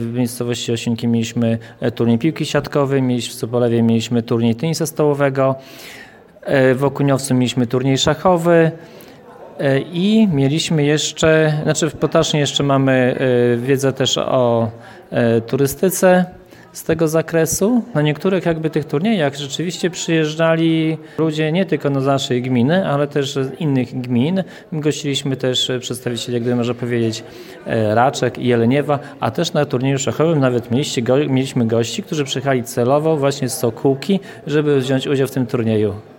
W miejscowości Osińki mieliśmy turniej piłki siatkowej, w Sobolewie mieliśmy turniej tenisa stołowego, w Okuniowcu mieliśmy turniej szachowy i mieliśmy jeszcze, w Potasznie jeszcze mamy wiedzę też o turystyce z tego zakresu. Na niektórych tych turniejach rzeczywiście przyjeżdżali ludzie nie tylko z naszej gminy, ale też z innych gmin. Gościliśmy też przedstawicieli, można powiedzieć, Raczek i Jeleniewa, a też na turnieju szachowym nawet mieliśmy gości, którzy przyjechali celowo właśnie z Sokółki, żeby wziąć udział w tym turnieju.